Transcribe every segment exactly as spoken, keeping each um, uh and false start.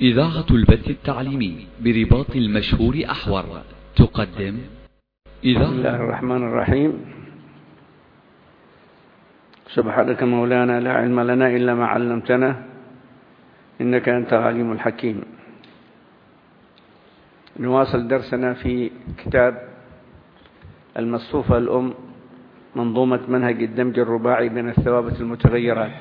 إذاعة البث التعليمي برباط المشهور أحور تقدم إذاعة. بسم الله الرحمن الرحيم. سبحانك مولانا لا علم لنا إلا ما علمتنا إنك أنت العليم الحكيم. نواصل درسنا في كتاب المصفوفة الأم، منظومة منهج الدمج الرباعي بين الثوابت المتغيرات.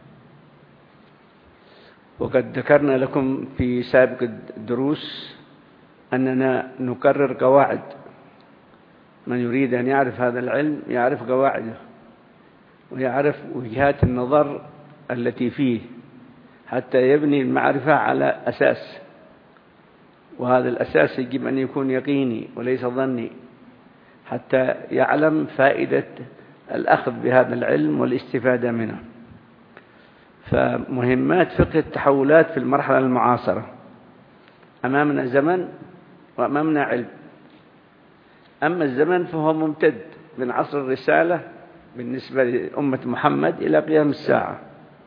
وقد ذكرنا لكم في سابق الدروس أننا نكرر قواعد. من يريد أن يعرف هذا العلم يعرف قواعده ويعرف وجهات النظر التي فيه حتى يبني المعرفة على أساس، وهذا الأساس يجب أن يكون يقيني وليس ظني، حتى يعلم فائدة الأخذ بهذا العلم والاستفادة منه. فمهمات فقه التحولات في المرحلة المعاصرة: أمامنا زمن وأمامنا علم. أما الزمن فهو ممتد من عصر الرسالة بالنسبة لأمة محمد إلى قيام الساعة،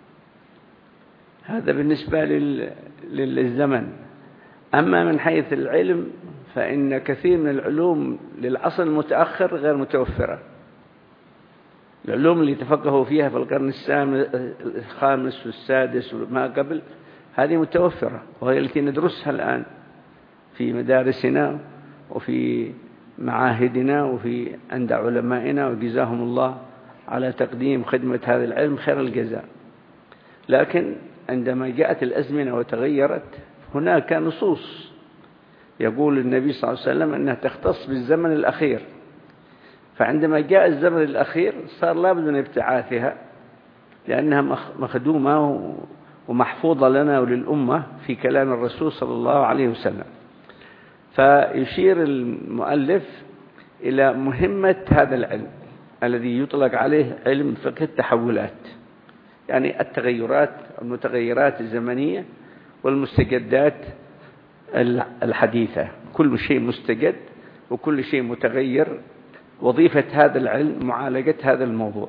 هذا بالنسبة للزمن. أما من حيث العلم فإن كثير من العلوم للعصر المتأخر غير متوفرة. العلوم اللي تفقهوا فيها في القرن الخامس والسادس وما قبل هذه متوفرة، وهي التي ندرسها الآن في مدارسنا وفي معاهدنا وفي عند علمائنا، وجزاهم الله على تقديم خدمة هذا العلم خير الجزاء. لكن عندما جاءت الأزمنة وتغيرت، هناك نصوص يقول النبي صلى الله عليه وسلم أنها تختص بالزمن الأخير، فعندما جاء الزمن الأخير صار لابد من ابتعاثها، لأنها مخدومة ومحفوظة لنا وللأمة في كلام الرسول صلى الله عليه وسلم. فيشير المؤلف إلى مهمة هذا العلم الذي يطلق عليه علم فقه التحولات، يعني التغيرات المتغيرات الزمنية والمستجدات الحديثة. كل شيء مستجد وكل شيء متغير، وظيفة هذا العلم معالجة هذا الموضوع.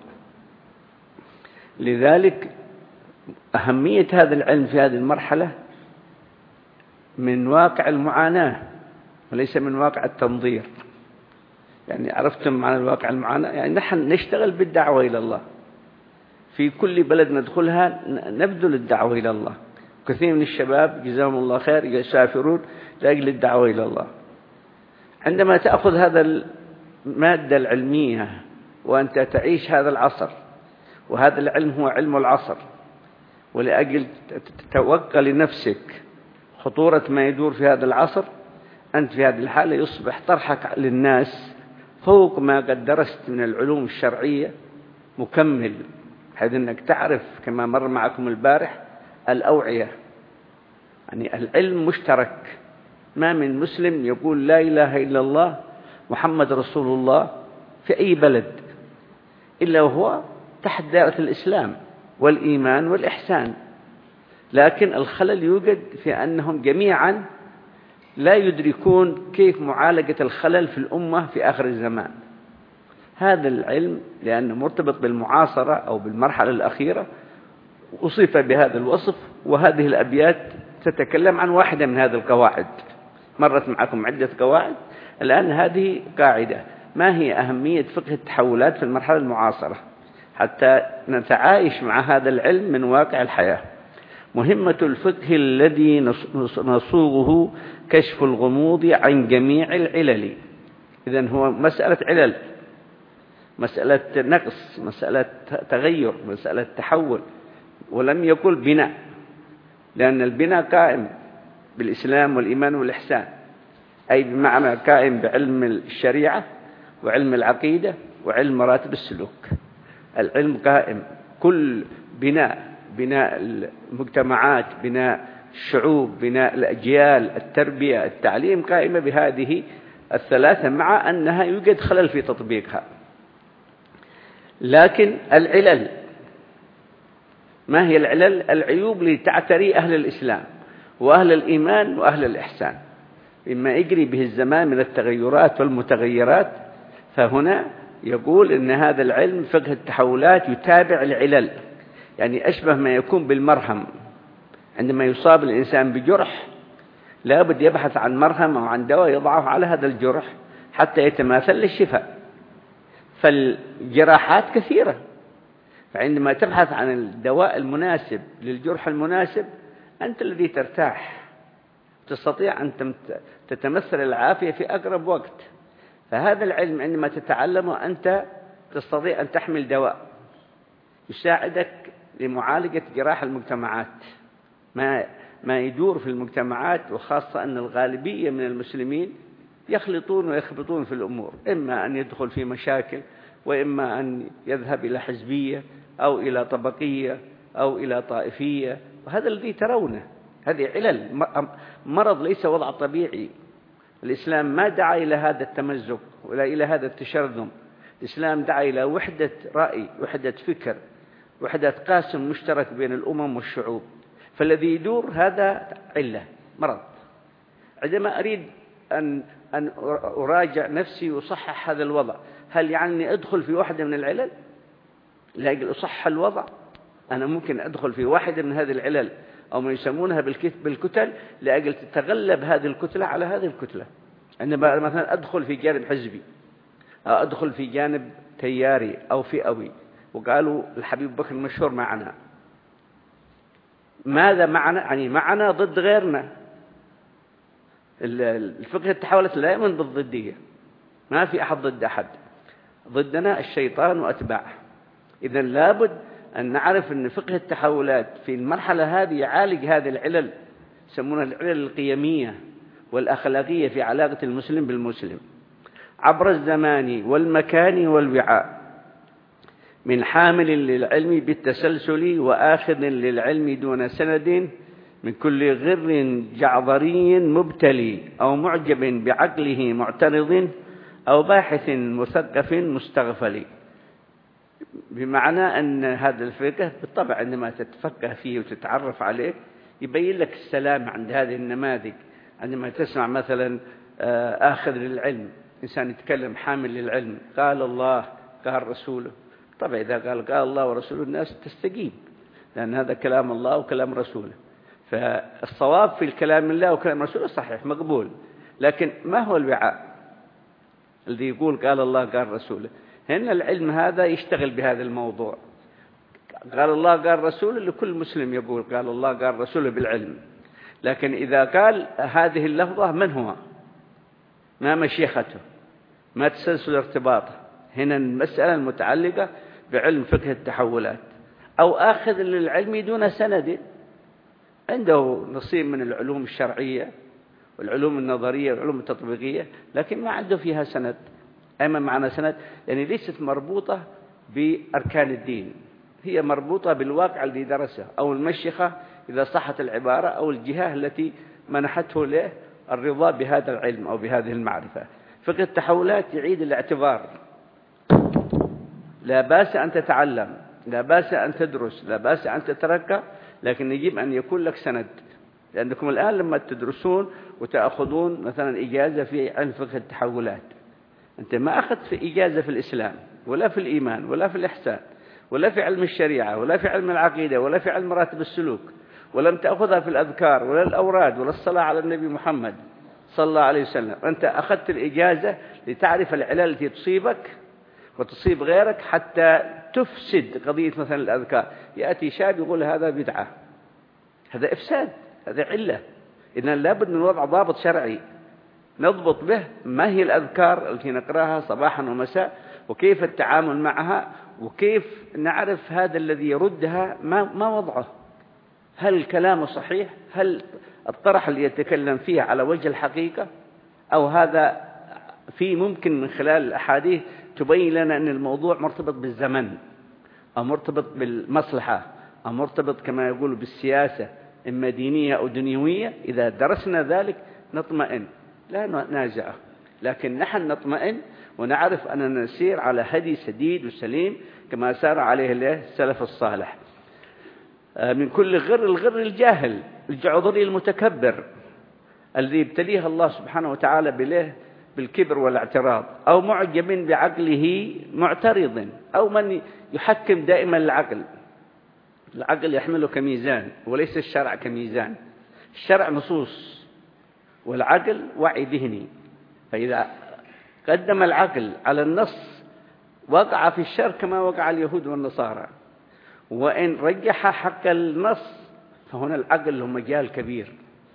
لذلك أهمية هذا العلم في هذه المرحلة من واقع المعاناة وليس من واقع التنظير. يعني عرفتم معنى الواقع المعاناة؟ يعني نحن نشتغل بالدعوة إلى الله في كل بلد ندخلها، نبذل الدعوة إلى الله. كثير من الشباب جزاهم الله خير يسافرون لأجل الدعوة إلى الله. عندما تأخذ هذا المادة العلمية وأنت تعيش هذا العصر، وهذا العلم هو علم العصر، ولأجل تتوقع لنفسك خطورة ما يدور في هذا العصر، أنت في هذه الحالة يصبح طرحك للناس فوق ما قد درست من العلوم الشرعية مكمل، حيث أنك تعرف كما مر معكم البارح الأوعية. يعني العلم مشترك، ما من مسلم يقول لا إله إلا الله محمد رسول الله في أي بلد إلا وهو تحت دائرة الإسلام والإيمان والإحسان، لكن الخلل يوجد في أنهم جميعا لا يدركون كيف معالجة الخلل في الأمة في آخر الزمان. هذا العلم لأنه مرتبط بالمعاصرة أو بالمرحلة الأخيرة وصف بهذا الوصف، وهذه الأبيات تتكلم عن واحدة من هذه القواعد. مرت معكم عدة قواعد، الآن هذه قاعدة: ما هي أهمية فقه التحولات في المرحلة المعاصرة حتى نتعايش مع هذا العلم من واقع الحياة. مهمة الفقه الذي نصوغه كشف الغموض عن جميع العلل. إذن هو مسألة علل، مسألة نقص، مسألة تغير، مسألة تحول، ولم يقل بناء، لأن البناء قائم بالإسلام والإيمان والإحسان، أي بمعنى قائم بعلم الشريعة وعلم العقيدة وعلم مراتب السلوك. العلم قائم، كل بناء، بناء المجتمعات، بناء الشعوب، بناء الأجيال، التربية، التعليم، قائمة بهذه الثلاثة، مع أنها يوجد خلل في تطبيقها. لكن العلل، ما هي العلل؟ العيوب اللي تعتري أهل الإسلام وأهل الإيمان وأهل الإحسان مما يجري به الزمان من التغيرات والمتغيرات. فهنا يقول إن هذا العلم فقه التحولات يتابع العلل، يعني أشبه ما يكون بالمرهم عندما يصاب الإنسان بجرح لابد يبحث عن مرهم أو عن دواء يضعه على هذا الجرح حتى يتماثل للشفاء. فالجراحات كثيرة، فعندما تبحث عن الدواء المناسب للجرح المناسب أنت الذي ترتاح، تستطيع أن تتمثل العافية في أقرب وقت. فهذا العلم عندما تتعلمه أنت تستطيع أن تحمل دواء يساعدك لمعالجة جراح المجتمعات، ما ما يدور في المجتمعات، وخاصة أن الغالبية من المسلمين يخلطون ويخبطون في الأمور، إما أن يدخل في مشاكل، وإما أن يذهب إلى حزبية أو إلى طبقية أو إلى طائفية، وهذا الذي ترونه. هذه علل، مرض ليس وضع طبيعي. الإسلام ما دعا إلى هذا التمزق ولا إلى هذا التشرذم. الإسلام دعا إلى وحدة رأي، وحدة فكر، وحدة قاسم مشترك بين الأمم والشعوب. فالذي يدور هذا علة، مرض. عندما أريد أن أن أراجع نفسي وأصحح هذا الوضع، هل يعني أدخل في واحدة من العلل لأجل أصحح الوضع؟ أنا ممكن أدخل في واحدة من هذه العلل أو ما يسمونها بالكتل لأجل تتغلب هذه الكتلة على هذه الكتلة. عندما مثلا أدخل في جانب حزبي أو أدخل في جانب تياري أو فئوي، وقالوا الحبيب بكر المشهور معنا، ماذا معنا؟ يعني معنا ضد غيرنا. الفقه التحولات لا يؤمن بالضدية، ما في أحد ضد أحد، ضدنا الشيطان وأتباعه. إذن لابد أن نعرف أن فقه التحولات في المرحلة هذه يعالج هذه العلل، يسمونها العلل القيمية والأخلاقية في علاقة المسلم بالمسلم عبر الزمان والمكان والوعاء، من حامل للعلم بالتسلسل وآخذ للعلم دون سند، من كل غر جعضري مبتلي أو معجب بعقله معترض أو باحث مثقف مستغفل. بمعنى أن هذا الفقه بالطبع عندما تتفقه فيه وتتعرف عليه يبين لك السلام عند هذه النماذج. عندما تسمع مثلا آخذ للعلم، إنسان يتكلم حامل للعلم، قال الله قال رسوله، طبعا إذا قال قال الله ورسوله الناس تستجيب، لأن هذا كلام الله وكلام رسوله. فالصواب في الكلام الله وكلام رسوله صحيح مقبول، لكن ما هو الوعاء الذي يقول قال الله قال رسوله؟ هنا العلم هذا يشتغل بهذا الموضوع. قال الله قال رسوله لكل مسلم يقول قال الله قال رسوله بالعلم، لكن إذا قال هذه اللفظة من هو؟ ما مشيخته؟ ما تسلسل ارتباطه؟ هنا المسألة المتعلقة بعلم فقه التحولات. أو آخذ للعلم دون سند، عنده نصيب من العلوم الشرعية والعلوم النظرية والعلوم التطبيقية، لكن ما عنده فيها سند. أما معنى سند يعني ليست مربوطة بأركان الدين، هي مربوطة بالواقع الذي درسه، أو المشيخة إذا صحت العبارة، أو الجهة التي منحته له الرضا بهذا العلم أو بهذه المعرفة. فقه التحولات يعيد الاعتبار. لا بأس أن تتعلم، لا بأس أن تدرس، لا بأس أن تترقى، لكن يجب أن يكون لك سند. لأنكم الآن لما تدرسون وتأخذون مثلا إجازة في علم فقه التحولات، أنت ما أخذت في إجازة في الإسلام ولا في الإيمان ولا في الإحسان ولا في علم الشريعة ولا في علم العقيدة ولا في علم مراتب السلوك، ولم تأخذها في الأذكار ولا الأوراد ولا الصلاة على النبي محمد صلى الله عليه وسلم. أنت أخذت الإجازة لتعرف العلل التي تصيبك وتصيب غيرك حتى تفسد قضية مثلا الأذكار. يأتي شاب يقول هذا بدعة، هذا إفساد، هذا علة. إذن لابد من وضع ضابط شرعي نضبط به ما هي الأذكار التي نقراها صباحا ومساء، وكيف التعامل معها، وكيف نعرف هذا الذي يردها ما, ما وضعه. هل الكلام صحيح؟ هل الطرح اللي يتكلم فيه على وجه الحقيقة؟ أو هذا في ممكن من خلال الأحاديث تبين لنا أن الموضوع مرتبط بالزمن أو مرتبط بالمصلحة أو مرتبط كما يقولوا بالسياسة، إما دينية أو دنيوية. إذا درسنا ذلك نطمئن، لا ننازعه، لكن نحن نطمئن ونعرف أننا نسير على هدي سديد وسليم كما سار عليه السلف الصالح. من كل غر الغر الجاهل الجعضري المتكبر الذي يبتليه الله سبحانه وتعالى بله بالكبر والاعتراض، أو معجب بعقله معترض، أو من يحكم دائما العقل العقل يحمله كميزان وليس الشرع كميزان. الشرع نصوص والعقل وعي ذهني، فإذا قدم العقل على النص وقع في الشر كما وقع اليهود والنصارى، وإن رجح حق النص فهنا العقل له مجال كبير.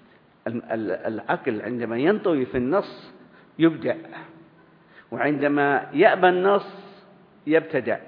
العقل عندما ينطوي في النص يبدع، وعندما يأبى النص يبتدع،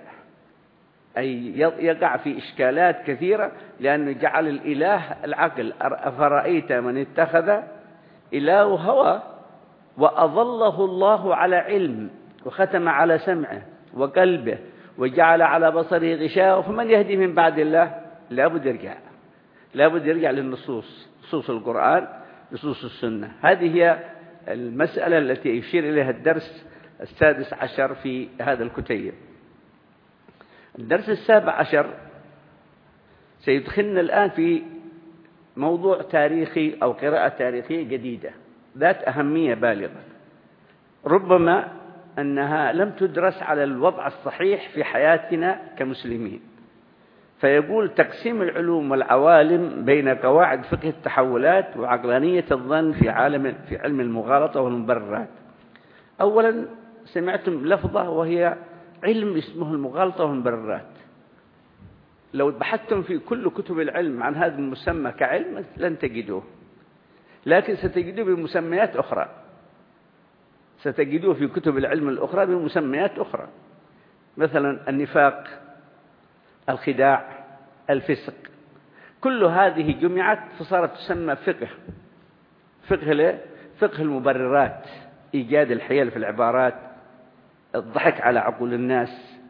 أي يقع في إشكالات كثيرة، لأنه جعل الإله العقل. أفرأيت من اتخذ إله هوى وأضله الله على علم وختم على سمعه وقلبه وجعل على بصره غشاوة، فمن يهدي من بعد الله؟ لابد يرجع لابد يرجع للنصوص، نصوص القرآن، نصوص السنة. هذه هي المسألة التي يشير إليها الدرس السادس عشر في هذا الكتيب. الدرس السابع عشر سيدخلنا الآن في موضوع تاريخي أو قراءة تاريخية جديدة ذات أهمية بالغة، ربما أنها لم تدرس على الوضع الصحيح في حياتنا كمسلمين. فيقول: تقسيم العلوم والعوالم بين قواعد فقه التحولات وعقلانية الظن في عالم في علم المغالطة والمبررات. أولا سمعتم لفظة وهي علم اسمه المغالطة والمبررات. لو بحثتم في كل كتب العلم عن هذا المسمى كعلم لن تجدوه، لكن ستجدوه بمسميات أخرى، ستجدوه في كتب العلم الأخرى بمسميات أخرى، مثلا النفاق، الخداع، الفسق. كل هذه جمعت فصارت تسمى فقه. فقه ليه؟ فقه المبررات، إيجاد الحيل في العبارات، الضحك على عقول الناس،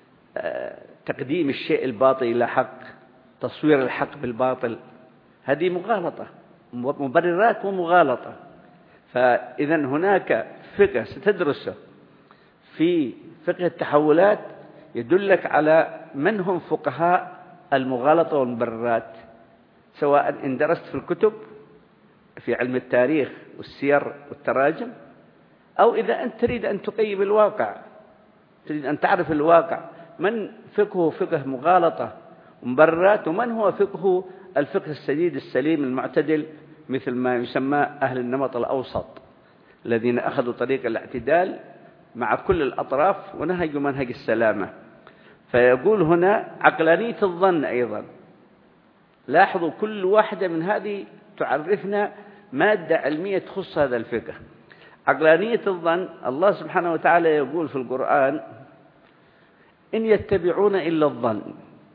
تقديم الشيء الباطل إلى حق، تصوير الحق بالباطل. هذه مغالطة، مبررات ومغالطة. فإذا هناك فقه ستدرسه في فقه التحولات يدلك على من هم فقهاء المغالطة والمبررات، سواء إن درست في الكتب في علم التاريخ والسير والتراجم، أو إذا أنت تريد أن تقيم الواقع، تريد أن تعرف الواقع، من فقهه فقه مغالطة ومبررات، ومن هو فقهه الفقه السديد السليم المعتدل، مثل ما يسمى أهل النمط الأوسط الذين أخذوا طريق الاعتدال مع كل الأطراف ونهجوا منهج السلامة. فيقول هنا عقلانية الظن أيضا. لاحظوا كل واحدة من هذه تعرفنا مادة علمية تخص هذا الفقه. عقلانية الظن، الله سبحانه وتعالى يقول في القرآن: إن يتبعون إلا الظن.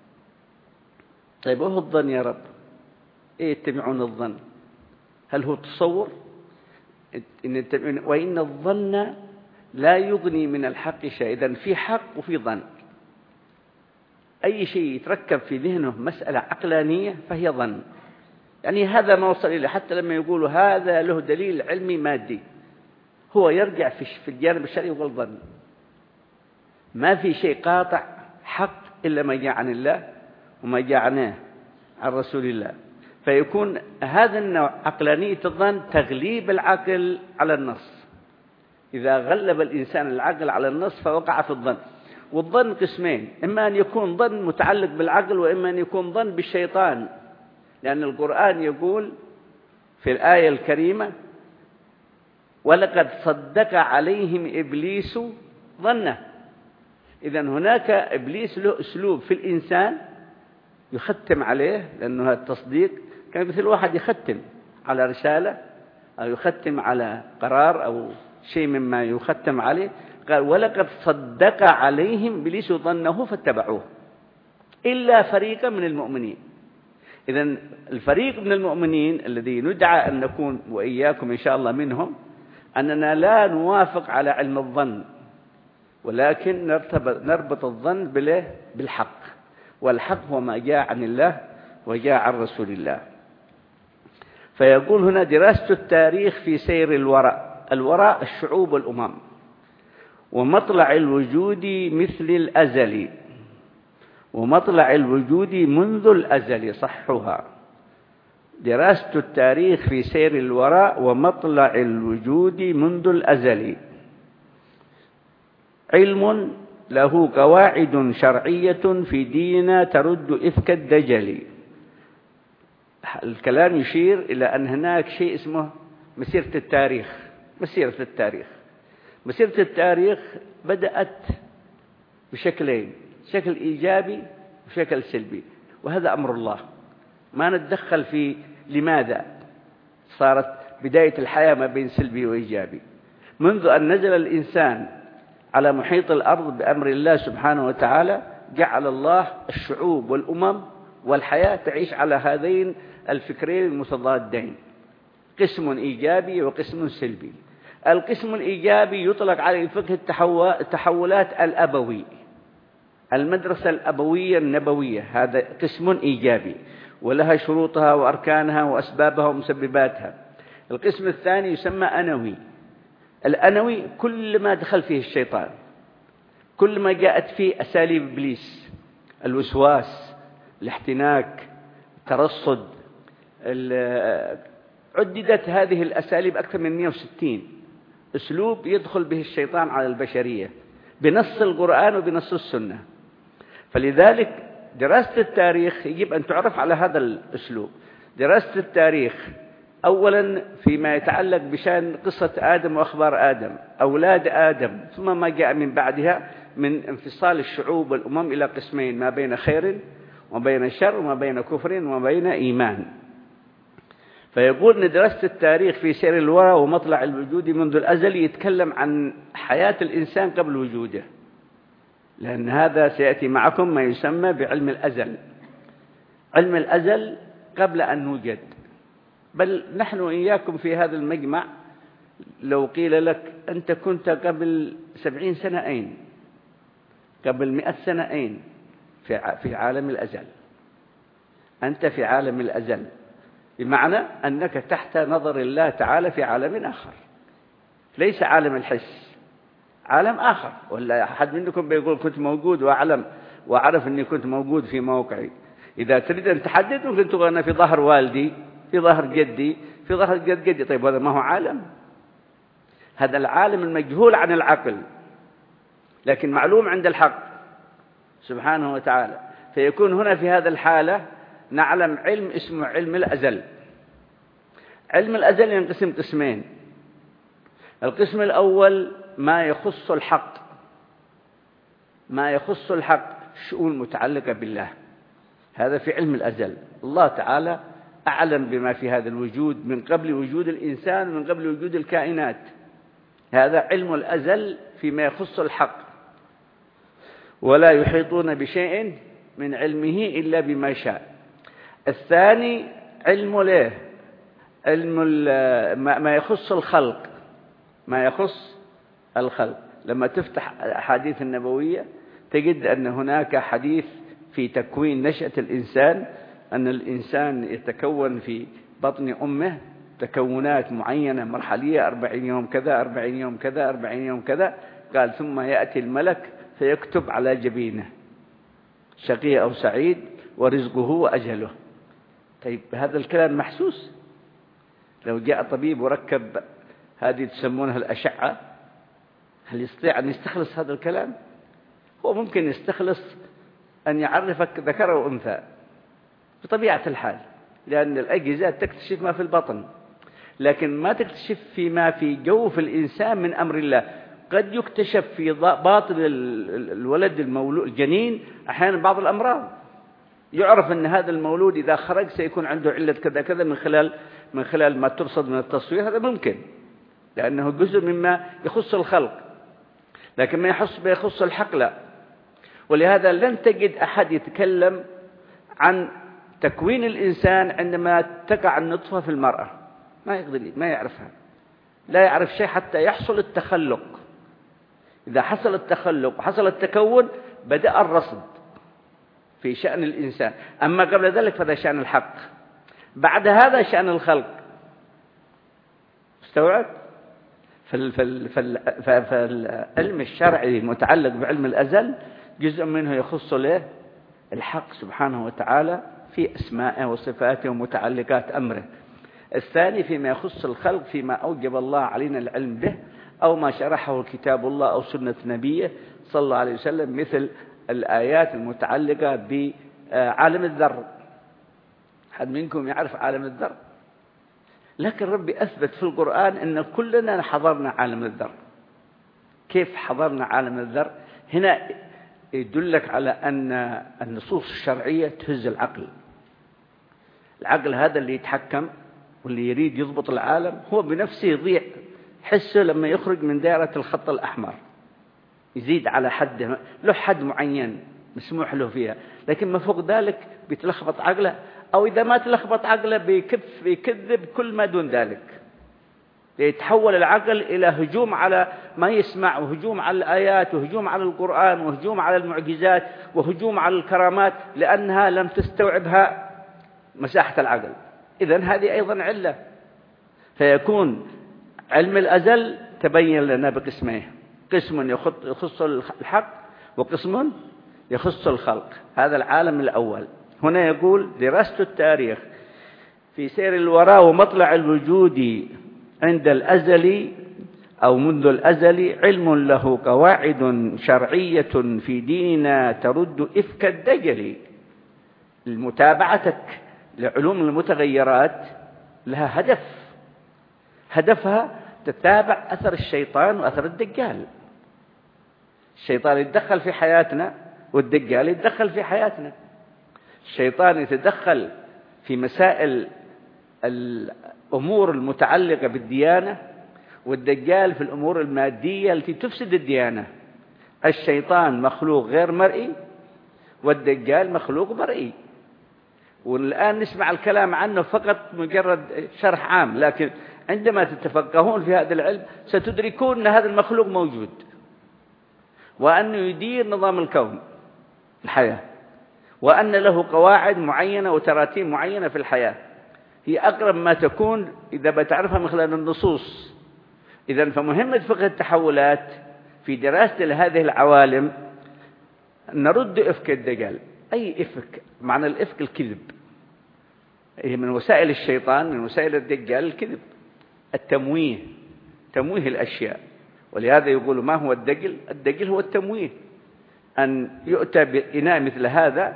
طيب وهو الظن يا رب؟ إيه يتبعون الظن؟ هل هو تصور؟ وإن الظن لا يغني من الحق شيئا. إذن في حق وفي ظن. أي شيء يتركب في ذهنه مسألة عقلانية فهي ظن. يعني هذا ما وصل إليه، حتى لما يقولوا هذا له دليل علمي مادي، هو يرجع في الجانب الشرعي والظن. ما في شيء قاطع حق إلا ما جاء عن الله وما جاء عنه عن رسول الله. فيكون هذا النوع عقلانية الظن تغليب العقل على النص. إذا غلب الإنسان العقل على النص فوقع في الظن. والظن قسمين: إما أن يكون ظن متعلق بالعقل، وإما أن يكون ظن بالشيطان، لأن القرآن يقول في الآية الكريمة: ولقد صدق عليهم إبليس ظنه. إذن هناك إبليس له أسلوب في الإنسان يختم عليه، لأنه التصديق كان مثل واحد يختم على رسالة أو يختم على قرار أو شيء مما يختم عليه. قال: ولقد صدق عليهم إبليس ظنه فاتبعوه إلا فريقا من المؤمنين. إذن الفريق من المؤمنين الذي ندعى أن نكون وإياكم إن شاء الله منهم، أننا لا نوافق على علم الظن، ولكن نربط الظن بالحق، والحق هو ما جاء عن الله وجاء عن رسول الله. فيقول هنا: دراسة التاريخ في سير الوراء. الوراء الشعوب والأمم، ومطلع الوجود مثل الأزل، ومطلع الوجود منذ الأزل. صحها: دراسة التاريخ في سير الوراء ومطلع الوجود منذ الأزل. علم له قواعد شرعية في ديننا ترد إفك الدجل. الكلام يشير إلى أن هناك شيء اسمه مسيرة التاريخ. مسيرة التاريخ مسيرة التاريخ بدأت بشكلين، شكل إيجابي وشكل سلبي، وهذا أمر الله ما نتدخل في لماذا صارت بداية الحياة ما بين سلبي وإيجابي. منذ أن نزل الإنسان على محيط الأرض بأمر الله سبحانه وتعالى جعل الله الشعوب والأمم والحياة تعيش على هذين الفكرين المتضادين، قسم إيجابي وقسم سلبي. القسم الإيجابي يطلق عليه فقه التحولات الأبوي، المدرسة الأبوية النبوية، هذا قسم إيجابي ولها شروطها وأركانها وأسبابها ومسبباتها. القسم الثاني يسمى أنوي. الأنوي كل ما دخل فيه الشيطان، كل ما جاءت فيه أساليب إبليس، الوسواس، الاحتناك، الترصد، عددت هذه الأساليب أكثر من مئة وستين أسلوب يدخل به الشيطان على البشرية بنص القرآن وبنص السنة. فلذلك دراسة التاريخ يجب أن تعرف على هذا الأسلوب. دراسة التاريخ أولا فيما يتعلق بشأن قصة آدم وأخبار آدم، أولاد آدم، ثم ما جاء من بعدها من انفصال الشعوب والأمم إلى قسمين، ما بين خير وما بين شر وما بين كفر وما بين إيمان. فيقول أن دراسة التاريخ في سير الورى ومطلع الوجود منذ الأزل يتكلم عن حياة الإنسان قبل وجوده، لأن هذا سيأتي معكم ما يسمى بعلم الأزل. علم الأزل قبل أن نوجد، بل نحن إياكم في هذا المجمع لو قيل لك أنت كنت قبل سبعين سنة أين؟ قبل مئة سنة أين؟ في عالم الأزل. أنت في عالم الأزل، بمعنى أنك تحت نظر الله تعالى في عالم آخر، ليس عالم الحس، عالم آخر. ولا أحد منكم بيقول كنت موجود وأعلم وأعرف أني كنت موجود في موقعي. إذا تريد أن تحدد ممكن تقول أنا في ظهر والدي، في ظهر جدي، في ظهر جد جدي. طيب هذا ما هو عالم؟ هذا العالم المجهول عن العقل، لكن معلوم عند الحق سبحانه وتعالى. فيكون هنا في هذا الحالة نعلم علم اسمه علم الأزل. علم الأزل ينقسم قسمين. القسم الأول ما يخص الحق، ما يخص الحق، شؤون متعلقة بالله، هذا في علم الأزل. الله تعالى أعلم بما في هذا الوجود من قبل وجود الإنسان ومن قبل وجود الكائنات. هذا علم الأزل فيما يخص الحق. ولا يحيطون بشيء من علمه إلا بما شاء. الثاني علم له، علم ما يخص الخلق، ما يخص الخلق. لما تفتح الأحاديث النبوية تجد أن هناك حديث في تكوين نشأة الإنسان، أن الإنسان يتكون في بطن أمه تكونات معينة مرحلية، أربعين يوم كذا، أربعين يوم كذا، أربعين يوم كذا. قال ثم يأتي الملك فيكتب على جبينه شقي أو سعيد ورزقه وأجله. طيب هذا الكلام محسوس؟ لو جاء طبيب وركب هذه تسمونها الأشعة، هل يستطيع أن يستخلص هذا الكلام؟ هو ممكن يستخلص أن يعرفك ذكر وأنثى بطبيعة الحال، لأن الأجهزة تكتشف ما في البطن، لكن ما تكتشف فيما في جوف الإنسان من أمر الله. قد يكتشف في باطن الولد المولود الجنين أحيانا بعض الأمراض، يعرف أن هذا المولود إذا خرج سيكون عنده علة كذا كذا من خلال من خلال ما ترصد من التصوير. هذا ممكن لأنه جزء مما يخص الخلق، لكن ما يخص ما يخص الحق لا. ولهذا لن تجد أحد يتكلم عن تكوين الإنسان عندما تقع النطفة في المرأة، ما يقدر، ما يعرفها، لا يعرف شيء حتى يحصل التخلق. إذا حصل التخلق وحصل التكون بدأ الرصد في شأن الإنسان. أما قبل ذلك فهذا شأن الحق، بعد هذا شأن الخلق. استوعب؟ فالعلم الشرعي المتعلق بعلم الأزل جزء منه يخص له الحق سبحانه وتعالى في أسمائه وصفاته ومتعلقات أمره. الثاني فيما يخص الخلق، فيما أوجب الله علينا العلم به أو ما شرحه كتاب الله أو سنة نبيه صلى الله عليه وسلم، مثل الآيات المتعلقة بعالم الذر. حد منكم يعرف عالم الذر؟ لكن ربي أثبت في القرآن أن كلنا حضرنا عالم الذر. كيف حضرنا عالم الذر؟ هنا يدلك على أن النصوص الشرعية تهز العقل. العقل هذا اللي يتحكم واللي يريد يضبط العالم هو بنفسه يضيع حسه لما يخرج من دائرة الخط الأحمر، يزيد على حد له حد معين مسموح له فيها، لكن ما فوق ذلك بيتلخبط عقله، أو إذا ما تلخبط عقله بيكف بيكذب كل ما دون ذلك. يتحول العقل إلى هجوم على ما يسمع، وهجوم على الآيات، وهجوم على القرآن، وهجوم على المعجزات، وهجوم على الكرامات، لأنها لم تستوعبها مساحة العقل. إذن هذه أيضا علة. فيكون علم الأزل تبين لنا بقسمين: قسم يخص الحق، وقسم يخص الخلق. هذا العالم الأول. هنا يقول: دراسة التاريخ في سير الوراء ومطلع الوجود عند الأزل أو منذ الأزل علم له قواعد شرعية في ديننا ترد إفك الدجل. متابعتك لعلوم المتغيرات لها هدف، هدفها تتابع أثر الشيطان وأثر الدجال. الشيطان يتدخل في حياتنا والدجال يتدخل في حياتنا. الشيطان يتدخل في مسائل الأمور المتعلقة بالديانة، والدجال في الأمور المادية التي تفسد الديانة. الشيطان مخلوق غير مرئي، والدجال مخلوق مرئي. والآن نسمع الكلام عنه فقط مجرد شرح عام، لكن عندما تتفقهون في هذا العلم ستدركون أن هذا المخلوق موجود، وأنه يدير نظام الكون الحياة، وأن له قواعد معينة وتراتيب معينة في الحياة. هي أقرب ما تكون إذا بتعرفها من خلال النصوص. إذن فمهمة فقه التحولات في دراسة هذه العوالم نرد إفك الدجال. أي إفك؟ معنى الإفك الكذب. هي من وسائل الشيطان، من وسائل الدجال الكذب، التمويه، تمويه الأشياء. ولهذا يقول: ما هو الدجل؟ الدجل هو التمويه، أن يؤتى بإناء مثل هذا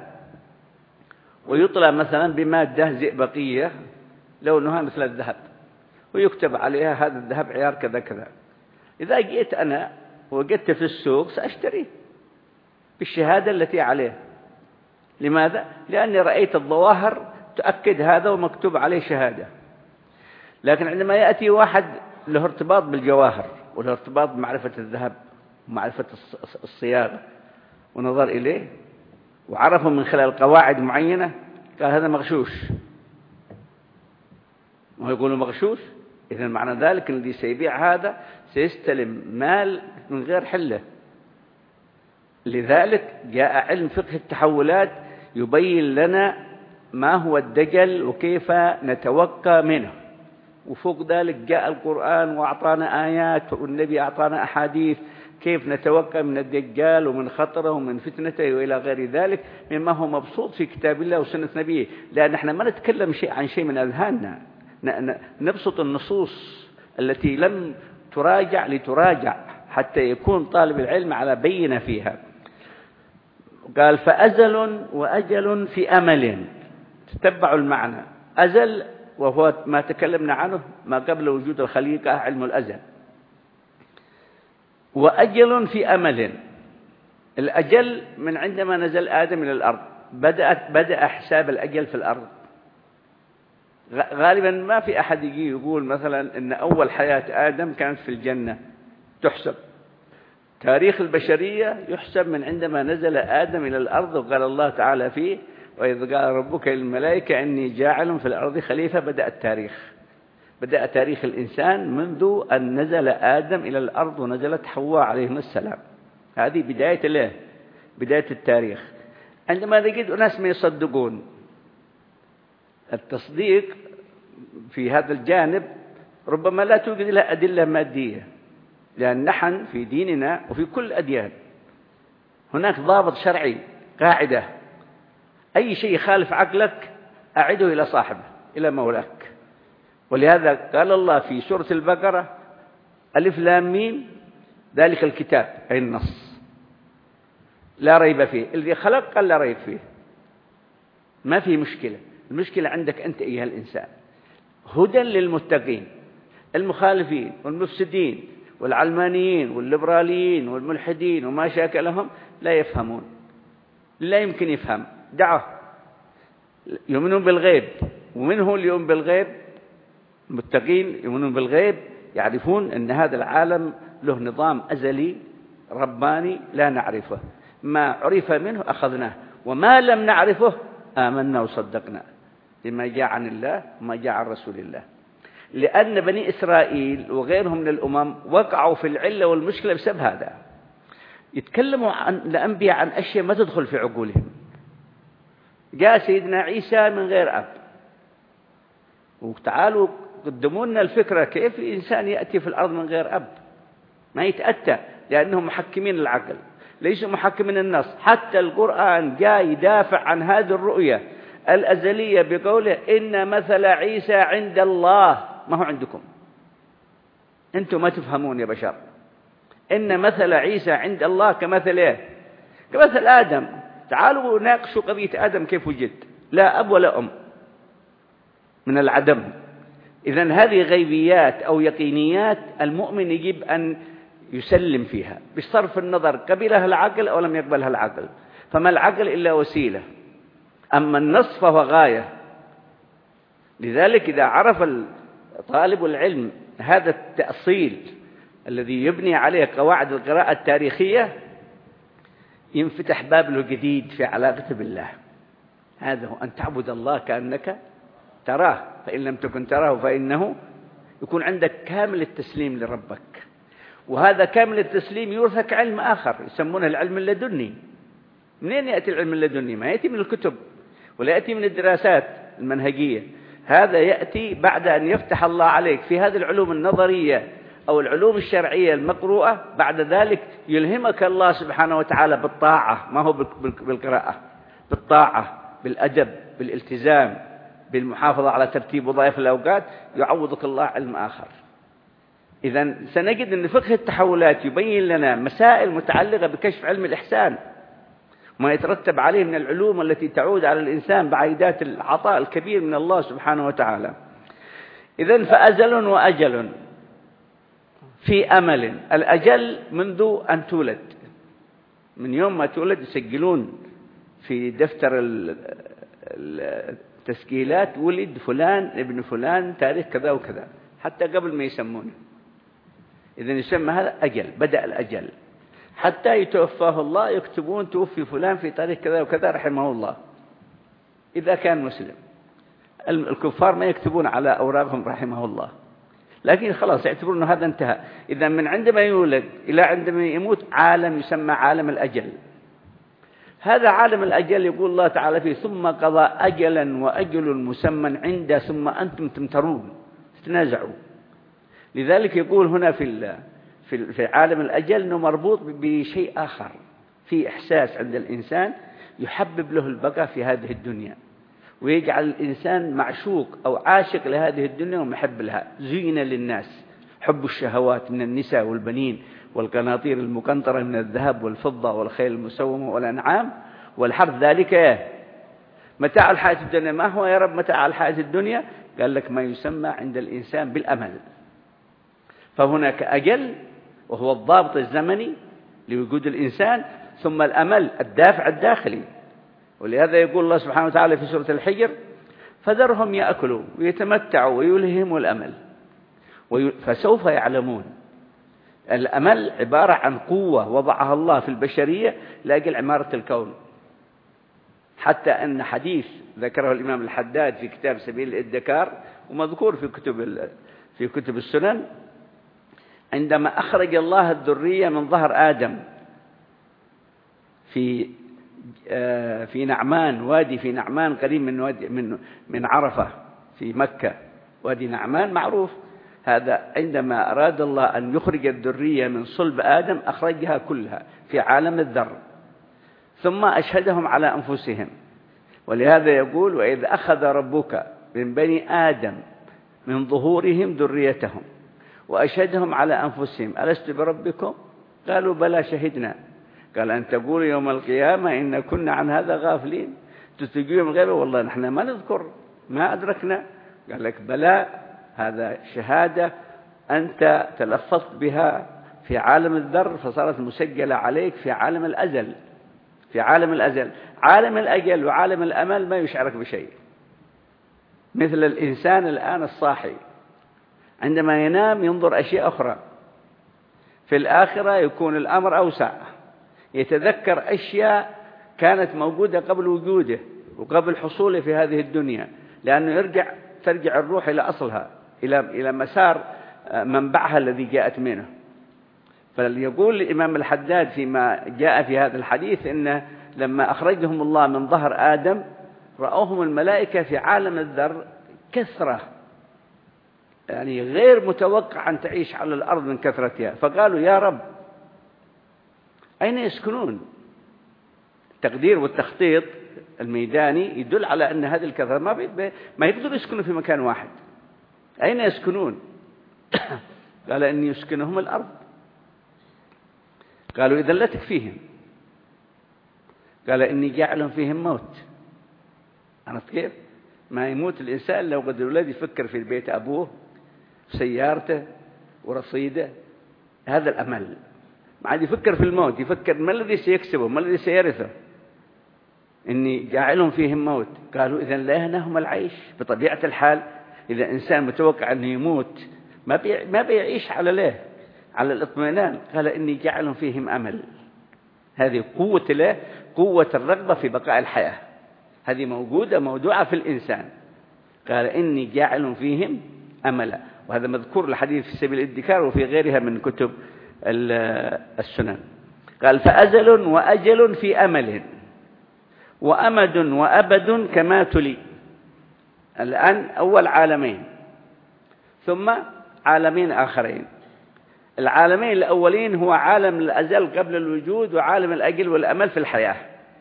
ويطلع مثلا بمادة زئبقية لونها مثل الذهب، ويكتب عليها هذا الذهب عيار كذا كذا. إذا جئت أنا وجدت في السوق سأشتريه بالشهادة التي عليه. لماذا؟ لأني رأيت الظواهر تؤكد هذا ومكتوب عليه شهادة. لكن عندما يأتي واحد له ارتباط بالجواهر وله ارتباط بمعرفة الذهب ومعرفة الصياغة ونظر إليه وعرفه من خلال قواعد معينة، قال هذا مغشوش، وهو يقول مغشوش. إذن معنى ذلك أن الذي سيبيع هذا سيستلم مال من غير حله. لذلك جاء علم فقه التحولات يبين لنا ما هو الدجل وكيف نتوقى منه. وفوق ذلك جاء القرآن وأعطانا آيات، والنبي أعطانا أحاديث كيف نتوقع من الدجال ومن خطره ومن فتنته وإلى غير ذلك مما هو مبسوط في كتاب الله وسنة نبيه. لأن احنا ما نتكلم شيء عن شيء من أذهاننا، نبسط النصوص التي لم تراجع لتراجع حتى يكون طالب العلم على بينة فيها. قال: فأزل وأجل في أمل. تتبعوا المعنى. أزل وهو ما تكلمنا عنه ما قبل وجود الخليقة، علم الأزل. وأجل في أمل. الأجل من عندما نزل آدم إلى الأرض بدأت بدأ حساب الأجل في الأرض. غالبا ما في أحد يجي يقول مثلا إن أول حياة آدم كانت في الجنة. تحسب تاريخ البشرية يحسب من عندما نزل آدم إلى الأرض، وقال الله تعالى فيه: وإذ قال ربك للملائكة إني جاعل في الأرض خليفة. بدأ التاريخ، بدأ تاريخ الإنسان منذ أن نزل آدم إلى الأرض ونزلت حواء عليهم السلام. هذه بداية له، بداية التاريخ. عندما نجد ناس ما يصدقون، التصديق في هذا الجانب ربما لا توجد له أدلة مادية، لأن نحن في ديننا وفي كل الأديان هناك ضابط شرعي، قاعدة: أي شيء يخالف عقلك أعده إلى صاحبه، إلى مولاك. ولهذا قال الله في سورة البقرة: ألف لام ميم ذلك الكتاب، أي النص. لا ريب فيه، الذي خلق قال لا ريب فيه، ما في مشكلة. المشكلة عندك أنت أيها الإنسان. هدى للمتقين. المخالفين والمفسدين والعلمانيين والليبراليين والملحدين وما شاكلهم لا يفهمون، لا يمكن يفهم، دعه. يؤمنون بالغيب، ومن هو اللي يؤمن بالغيب؟ المتقين يؤمنون بالغيب، يعرفون أن هذا العالم له نظام أزلي رباني لا نعرفه، ما عرف منه أخذناه، وما لم نعرفه آمنا وصدقنا لما جاء عن الله وما جاء عن رسول الله. لأن بني إسرائيل وغيرهم من الأمم وقعوا في العلة والمشكلة بسبب هذا. يتكلموا عن الأنبياء عن أشياء ما تدخل في عقولهم. جاء سيدنا عيسى من غير أب، وتعالوا قدموا لنا الفكرة كيف الإنسان يأتي في الأرض من غير أب، ما يتأتى، لأنهم محكمين العقل ليسوا محكمين النص. حتى القرآن جاء يدافع عن هذه الرؤية الأزلية بقوله إن مثل عيسى عند الله، ما هو عندكم أنتم، ما تفهمون يا بشر. إن مثل عيسى عند الله كمثل إيه؟ كمثل آدم. تعالوا ناقشوا قضية آدم كيف وجد، لا أب ولا أم، من العدم. إذن هذه غيبيات أو يقينيات المؤمن يجب أن يسلم فيها بصرف النظر قبلها العقل أو لم يقبلها العقل، فما العقل إلا وسيلة، أما النص فهو غاية. لذلك إذا عرف طالب العلم هذا التأصيل الذي يبني عليه قواعد القراءة التاريخية، ينفتح باب له جديد في علاقته بالله. هذا هو أن تعبد الله كأنك تراه، فإن لم تكن تراه فإنه، يكون عندك كامل التسليم لربك. وهذا كامل التسليم يورثك علم آخر يسمونه العلم اللدني. منين يأتي العلم اللدني؟ ما يأتي من الكتب ولا يأتي من الدراسات المنهجية، هذا يأتي بعد أن يفتح الله عليك في هذه العلوم النظرية أو العلوم الشرعية المقروءة. بعد ذلك يلهمك الله سبحانه وتعالى بالطاعة، ما هو بالقراءة، بالطاعة، بالأدب، بالالتزام، بالمحافظة على ترتيب وظائف الأوقات، يعوضك الله علم آخر. إذن سنجد أن فقه التحولات يبين لنا مسائل متعلقة بكشف علم الإحسان ما يترتب عليه من العلوم التي تعود على الإنسان بعيدات العطاء الكبير من الله سبحانه وتعالى. إذن فأزل وأجل في أمل. الأجل منذ أن تولد، من يوم ما تولد يسجلون في دفتر التسجيلات ولد فلان ابن فلان تاريخ كذا وكذا، حتى قبل ما يسمونه. إذن يسمى هذا أجل، بدأ الأجل، حتى يتوفاه الله يكتبون توفي فلان في تاريخ كذا وكذا رحمه الله، إذا كان مسلم. الكفار ما يكتبون على أوراقهم رحمه الله، لكن خلاص يعتبرون هذا انتهى. إذا من عندما يولد إلى عندما يموت عالم يسمى عالم الأجل. هذا عالم الأجل يقول الله تعالى فيه ثم قضى أجلا وأجل مسمى عنده ثم أنتم تمترون، تتنازعوا. لذلك يقول هنا في في عالم الأجل أنه مربوط بشيء آخر، في إحساس عند الإنسان يحبب له البقاء في هذه الدنيا، ويجعل الإنسان معشوق أو عاشق لهذه الدنيا ومحب لها. زين للناس حب الشهوات من النساء والبنين والقناطير المقنطرة من الذهب والفضة والخيل المسومة والأنعام والحرث، ذلك متاع الحياة الدنيا. ما هو يا رب متاع الحياة الدنيا؟ قال لك ما يسمى عند الإنسان بالأمل. فهناك أجل وهو الضابط الزمني لوجود الإنسان، ثم الأمل الدافع الداخلي. ولهذا يقول الله سبحانه وتعالى في سورة الحجر فذرهم يأكلوا ويتمتعوا ويلهموا الأمل فسوف يعلمون. الأمل عبارة عن قوة وضعها الله في البشرية لأجل عمارة الكون، حتى أن حديث ذكره الإمام الحداد في كتاب سبيل الادكار ومذكور في كتب في كتب السنن، عندما أخرج الله الذرية من ظهر آدم في في نعمان، وادي في نعمان قريب من وادي من من عرفة في مكة، وادي نعمان معروف هذا. عندما أراد الله أن يخرج الذرية من صلب آدم أخرجها كلها في عالم الذر، ثم أشهدهم على أنفسهم. ولهذا يقول وإذ أخذ ربك من بني آدم من ظهورهم ذريتهم وأشهدهم على أنفسهم ألست بربكم قالوا بلى شهدنا قال أن تقول يوم القيامة إن كنا عن هذا غافلين، تستجيب يوم الغيبة والله نحن ما نذكر ما أدركنا. قال لك بلى، هذا شهادة أنت تلفظت بها في عالم الذر فصارت مسجلة عليك في عالم الأزل. في عالم الأزل، عالم الأجل وعالم الأمل ما يشعرك بشيء. مثل الإنسان الآن الصاحي عندما ينام ينظر أشياء أخرى، في الآخرة يكون الأمر أوسع، يتذكر أشياء كانت موجودة قبل وجوده وقبل حصوله في هذه الدنيا، لأنه يرجع ترجع الروح إلى أصلها، إلى إلى مسار منبعها الذي جاءت منه. فليقول الإمام الحداد فيما جاء في هذا الحديث إن لما أخرجهم الله من ظهر آدم رأوهم الملائكة في عالم الذر كثرة، يعني غير متوقع أن تعيش على الأرض من كثرتها، فقالوا يا رب أين يسكنون؟ التقدير والتخطيط الميداني يدل على أن هذه الكثرة ما بي ما يقدروا يسكنوا في مكان واحد. أين يسكنون؟ قال إني يسكنهم الأرض. قالوا إذا لا تكفيهم. قال إني جاعلهم فيهم موت. عرفت كيف؟ ما يموت الإنسان لو قد الولد يفكر في بيت أبوه سيارته ورصيده، هذا الأمل. ما عاد يفكر في الموت، يفكر ما الذي سيكسبه، ما الذي سيرثه. إني جاعلهم فيهم موت. قالوا إذن لا يهناهم العيش. بطبيعة الحال إذا إنسان متوقع أنه يموت ما بي ما بيعيش على له على الاطمئنان. قال إني جاعلهم فيهم أمل. هذه قوة له، قوة الرغبة في بقاء الحياة، هذه موجودة موضوعة في الإنسان. قال إني جاعل فيهم أملا، وهذا مذكور الحديث في سبيل الادكار وفي غيرها من كتب السنن. قال فأزل وأجل في أمل وأمد وأبد كما تلي. الآن أول عالمين ثم عالمين آخرين. العالمين الأولين هو عالم الأزل قبل الوجود وعالم الأجل والأمل في الحياة،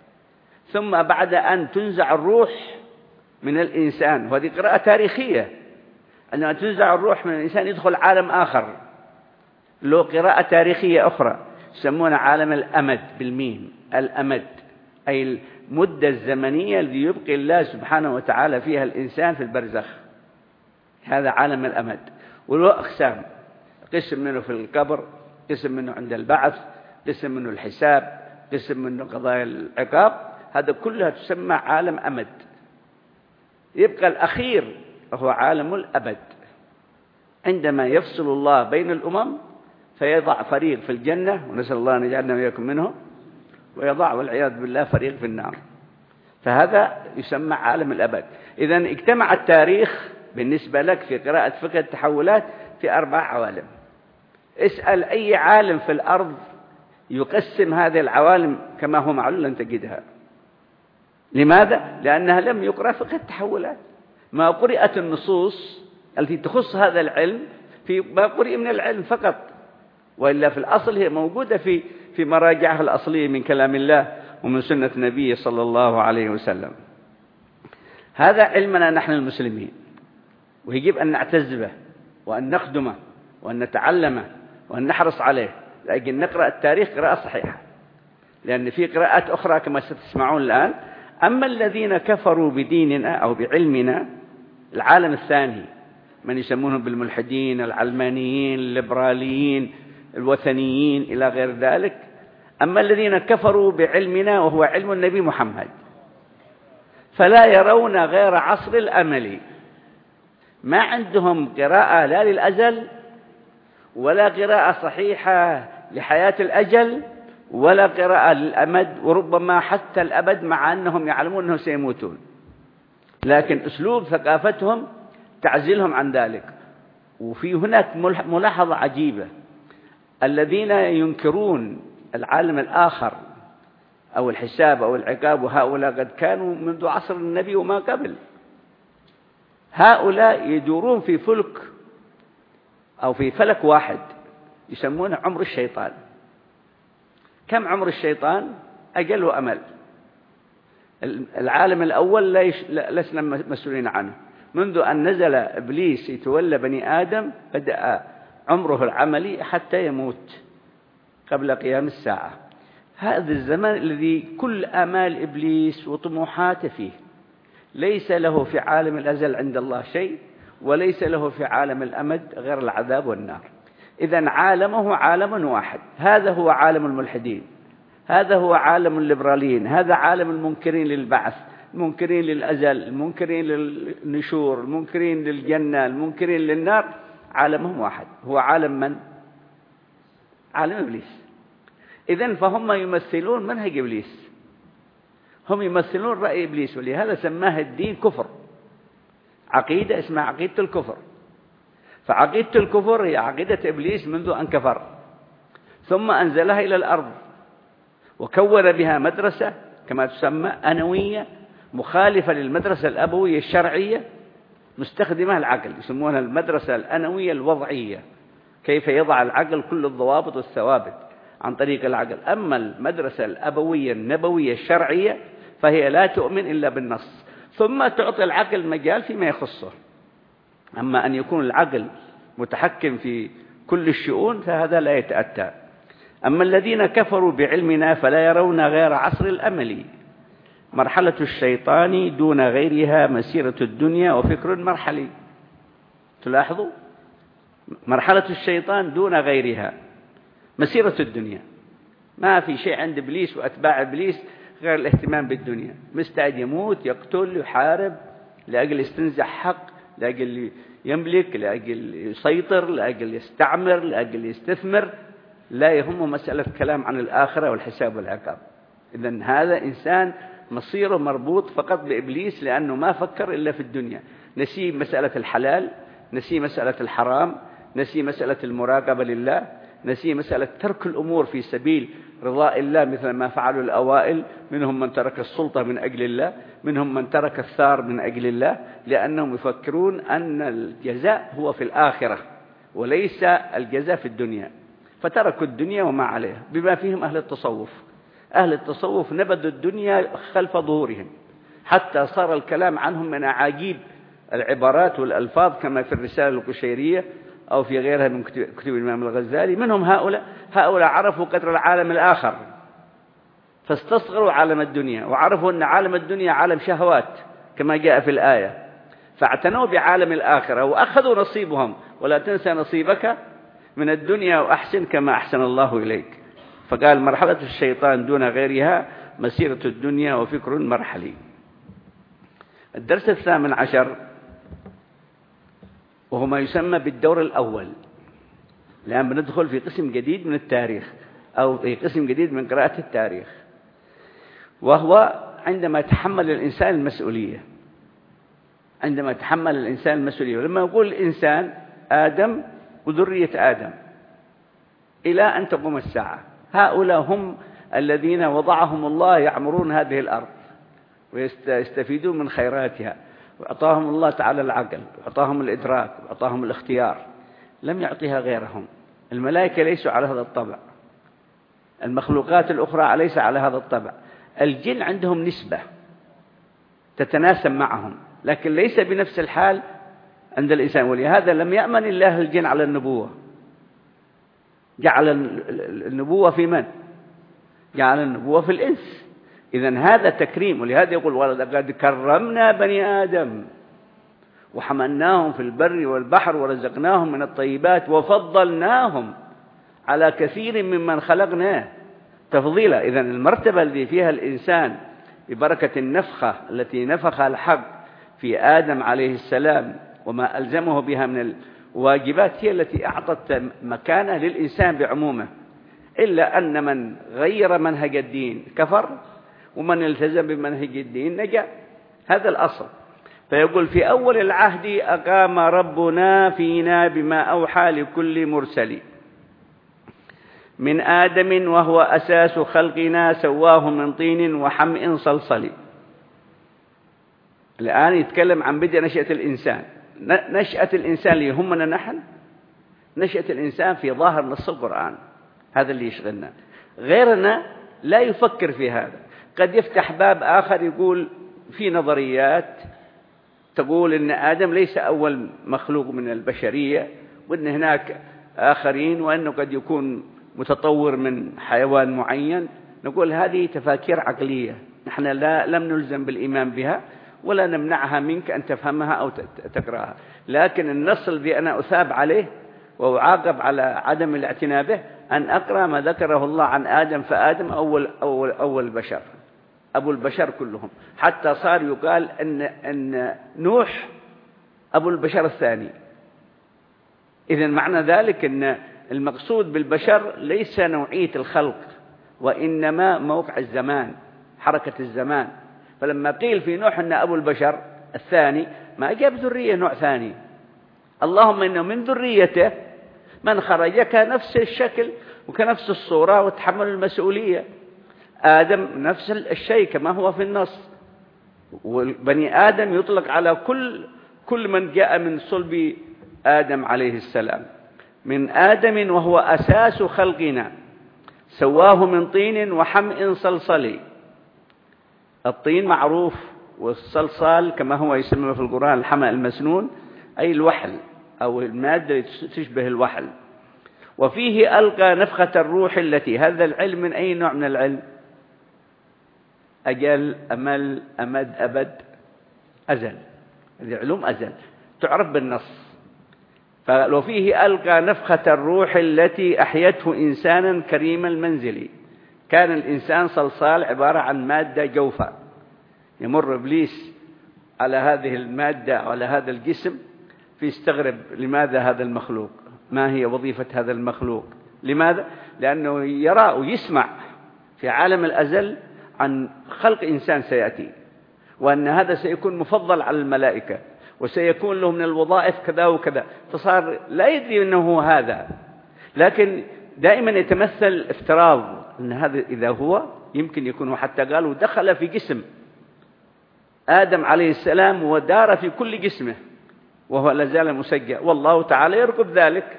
ثم بعد أن تنزع الروح من الإنسان، وهذه قراءة تاريخية، عندما تنزع الروح من الإنسان يدخل عالم آخر له قراءة تاريخية أخرى يسمونه عالم الأمد بالميم. الأمد أي المدة الزمنية التي يبقي الله سبحانه وتعالى فيها الإنسان في البرزخ، هذا عالم الأمد. وله أقسام، قسم منه في القبر، قسم منه عند البعث، قسم منه الحساب، قسم منه قضايا العقاب، هذا كلها تسمى عالم أمد. يبقى الأخير هو عالم الأبد، عندما يفصل الله بين الأمم فيضع فريق في الجنة، ونسأل الله أن يجعلنا وإياكم منه، ويضع والعياذ بالله فريق في النار، فهذا يسمى عالم الأبد. إذن اجتمع التاريخ بالنسبة لك في قراءة فقه التحولات في أربع عوالم. اسأل أي عالم في الأرض يقسم هذه العوالم كما هو معلوم لن تجدها. لماذا؟ لأنها لم يقرأ فقه التحولات، ما قرأت النصوص التي تخص هذا العلم في ما قرأ من العلم فقط، وإلا في الأصل هي موجودة في في مراجعها الأصلية من كلام الله ومن سنة النبي صلى الله عليه وسلم. هذا علمنا نحن المسلمين، ويجب أن نعتز به وأن نخدمه وأن نتعلمه وأن نحرص عليه، لكن نقرأ التاريخ قراءة صحيحة، لأن في قراءات أخرى كما ستسمعون الآن. أما الذين كفروا بديننا أو بعلمنا، العالم الثاني من يسمونهم بالملحدين، العلمانيين، الليبراليين، الوثنيين إلى غير ذلك. أما الذين كفروا بعلمنا وهو علم النبي محمد فلا يرون غير عصر الأمل، ما عندهم قراءة لا للأزل ولا قراءة صحيحة لحياة الأجل ولا قراءة للأمد، وربما حتى الأبد، مع أنهم يعلمون أنهم سيموتون، لكن أسلوب ثقافتهم تعزلهم عن ذلك. وفي هناك ملاحظة عجيبة، الذين ينكرون العالم الآخر أو الحساب أو العقاب، وهؤلاء قد كانوا منذ عصر النبي وما قبل، هؤلاء يدورون في فلك أو في فلك واحد يسمونه عمر الشيطان. كم عمر الشيطان؟ أجل وأمل. العالم الأول لسنا مسؤولين عنه، منذ أن نزل إبليس يتولى بني آدم بدأ عمره العملي حتى يموت قبل قيام الساعة. هذا الزمن الذي كل آمال إبليس وطموحاته فيه، ليس له في عالم الأزل عند الله شيء، وليس له في عالم الأمد غير العذاب والنار. إذن عالمه عالم واحد، هذا هو عالم الملحدين، هذا هو عالم الليبراليين، هذا عالم المنكرين للبعث، المنكرين للأزل، المنكرين للنشور، المنكرين للجنة، المنكرين للنار. عالمهم واحد، هو عالم من؟ عالم إبليس. إذن فهم يمثلون منهج إبليس، هم يمثلون رأي إبليس، ولهذا سماه الدين كفر. عقيدة اسمها عقيدة الكفر، فعقيدة الكفر هي عقيدة إبليس منذ أن كفر، ثم أنزلها إلى الأرض وكون بها مدرسة كما تسمى أنوية مخالفة للمدرسة الأبوية الشرعية، مستخدمة العقل، يسمونها المدرسة الأنوية الوضعية، كيف يضع العقل كل الضوابط والثوابت عن طريق العقل. أما المدرسة الأبوية النبوية الشرعية فهي لا تؤمن إلا بالنص، ثم تعطي العقل مجال فيما يخصه. أما أن يكون العقل متحكم في كل الشؤون فهذا لا يتأتى. أما الذين كفروا بعلمنا فلا يرون غير عصر الأمل، مرحلة الشيطان دون غيرها، مسيرة الدنيا وفكر مرحلي. تلاحظوا مرحلة الشيطان دون غيرها، مسيرة الدنيا، ما في شيء عند إبليس وأتباع إبليس غير الاهتمام بالدنيا، مستعد يموت، يقتل، يحارب لأجل يستنزع حق، لأجل يملك، لأجل يسيطر، لأجل يستعمر، لأجل يستثمر، لا يهمه مسألة كلام عن الآخرة والحساب والعقاب. إذن هذا إنسان مصيره مربوط فقط بإبليس، لأنه ما فكر إلا في الدنيا، نسي مسألة الحلال، نسي مسألة الحرام، نسي مسألة المراقبة لله، نسي مسألة ترك الأمور في سبيل رضاء الله مثل ما فعلوا الأوائل، منهم من ترك السلطة من أجل الله، منهم من ترك الثار من أجل الله، لأنهم يفكرون أن الجزاء هو في الآخرة وليس الجزاء في الدنيا، فتركوا الدنيا وما عليها، بما فيهم أهل التصوف. أهل التصوف نبذوا الدنيا خلف ظهورهم، حتى صار الكلام عنهم من أعاجيب العبارات والألفاظ، كما في الرسالة القشيرية أو في غيرها من كتب الإمام الغزالي. منهم هؤلاء هؤلاء عرفوا قدر العالم الآخر فاستصغروا عالم الدنيا، وعرفوا أن عالم الدنيا عالم شهوات كما جاء في الآية، فاعتنوا بعالم الآخرة وأخذوا نصيبهم. ولا تنسى نصيبك من الدنيا وأحسن كما أحسن الله إليك. فقال مرحلة الشيطان دون غيرها، مسيرة الدنيا وفكر مرحلي. الدرس الثامن عشر وهو ما يسمى بالدور الأول. الآن بندخل في قسم جديد من التاريخ، أو في قسم جديد من قراءة التاريخ، وهو عندما يتحمل الإنسان المسؤولية. عندما يتحمل الإنسان المسؤولية، ولما يقول الإنسان آدم وذرية آدم إلى أن تقوم الساعة، هؤلاء هم الذين وضعهم الله يعمرون هذه الأرض ويستفيدون من خيراتها، وأعطاهم الله تعالى العقل، وأعطاهم الإدراك، وأعطاهم الاختيار، لم يعطيها غيرهم. الملائكة ليسوا على هذا الطبع، المخلوقات الأخرى ليس على هذا الطبع. الجن عندهم نسبة تتناسب معهم، لكن ليس بنفس الحال عند الإنسان، ولهذا لم يأمن الله الجن على النبوة. جعل النبوة في من؟ جعل النبوة في الإنس. إذن هذا تكريم، ولهذا يقول ولقد كرمنا بني آدم وحملناهم في البر والبحر ورزقناهم من الطيبات وفضلناهم على كثير ممن خلقنا تفضيلا. إذن المرتبة التي فيها الإنسان ببركة النفخة التي نفخها الحق في آدم عليه السلام وما ألزمه بها من الواجبات هي التي أعطت مكانة للإنسان بعمومه، إلا أن من غير منهج الدين كفر، ومن التزم بمنهج الدين نجا. هذا الأصل. فيقول في أول العهد أقام ربنا فينا بما أوحى لكل مرسل من آدم وهو أساس خلقنا سواه من طين وحمء صلصل. الآن يتكلم عن بدء نشأة الإنسان. نشأة الإنسان اللي يهمنا نحن نشأة الإنسان في ظاهر نص القرآن، هذا اللي يشغلنا. غيرنا لا يفكر في هذا، قد يفتح باب آخر يقول في نظريات تقول إن آدم ليس أول مخلوق من البشرية، وإن هناك آخرين، وأنه قد يكون متطور من حيوان معين، نقول هذه تفاكير عقلية، نحن لا لم نلزم بالإيمان بها ولا نمنعها منك أن تفهمها أو تقرأها، لكن النص الذي أنا أثاب عليه وأعاقب على عدم الاعتناء به أن أقرأ ما ذكره الله عن آدم، فآدم أول أول أول البشر، أبو البشر كلهم، حتى صار يقال أن أن نوح أبو البشر الثاني. إذن معنى ذلك أن المقصود بالبشر ليس نوعية الخلق، وإنما موقع الزمان، حركة الزمان. فلما قيل في نوح أن أبو البشر الثاني ما جاب ذرية نوع ثاني، اللهم إنه من ذريته من خرج كنفس الشكل وكنفس الصورة وتحمل المسؤولية. آدم نفس الشيء كما هو في النص، وبني آدم يطلق على كل كل من جاء من صلب آدم عليه السلام، من آدم وهو أساس خلقنا، سواه من طين وحمء صلصلي. الطين معروف، والصلصال كما هو يسمى في القرآن الحمأ المسنون، أي الوحل أو المادة تشبه الوحل. وفيه ألقى نفخة الروح التي، هذا العلم من أي نوع من العلم؟ أجل، أمل، أمد، أبد، أزل، هذه علوم أزل تعرف بالنص. فلو فيه ألقى نفخة الروح التي أحيته إنسانا كريم المنزل. كان الإنسان صلصال عبارة عن مادة جوفاء، يمر إبليس على هذه المادة على هذا الجسم فيستغرب لماذا هذا المخلوق، ما هي وظيفة هذا المخلوق، لماذا؟ لأنه يرى ويسمع في عالم الأزل عن خلق إنسان سيأتي، وأن هذا سيكون مفضل على الملائكة وسيكون له من الوظائف كذا وكذا، فصار لا يدري أنه هو هذا، لكن دائما يتمثل افتراض أن هذا إذا هو يمكن يكون، حتى قالوا دخل في جسم آدم عليه السلام ودار في كل جسمه وهو لازال مسجى، والله تعالى يرقب ذلك،